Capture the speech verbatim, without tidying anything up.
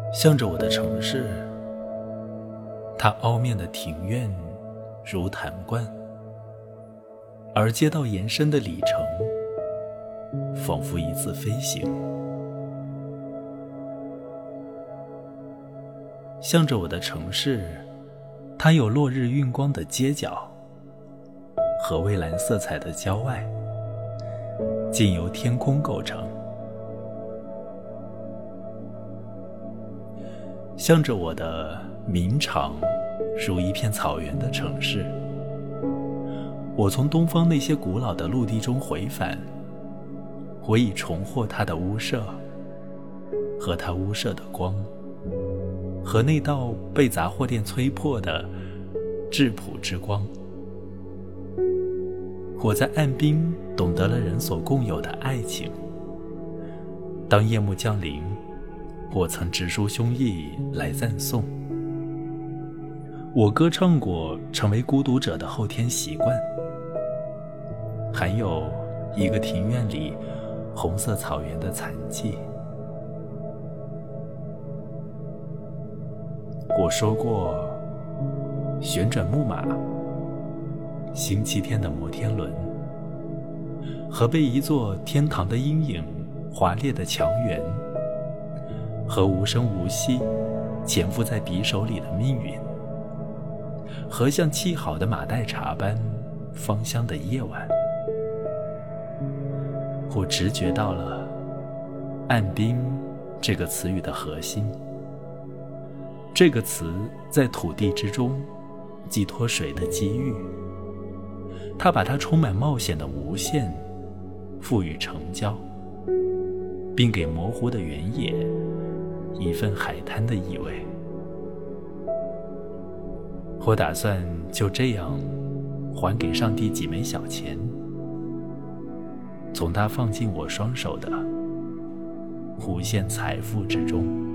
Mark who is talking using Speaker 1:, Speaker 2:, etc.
Speaker 1: 向着我的城市，它凹面的庭院如坛冠，而街道延伸的里程仿佛一次飞行。向着我的城市，它有落日晕光的街角和蔚蓝色彩的郊外，尽由天空构成。向着我的绵长如一片草原的城市，我从东方那些古老的陆地中回返，我已重获它的屋舍和它屋舍的光，和那道被杂货店摧破的质朴之光。我在岸滨懂得了人所共有的爱情。当夜幕降临，我曾直抒胸臆来赞颂。我歌唱过成为孤独者的后天习惯，还有一个庭院里红色草原的残迹。我说过旋转木马、星期天的摩天轮和被一座天堂的阴影划裂的墙垣，和无声无息潜伏在匕首里的命运，和像沏好的马黛茶般芳香的夜晚。我直觉到了岸滨这个词语的核心。这个词在土地之中寄托水的机遇，它把它充满冒险的无限赋予城郊，并给模糊的原野一份海滩的意味。我打算就这样还给上帝几枚小钱，从他放进我双手的无限财富之中。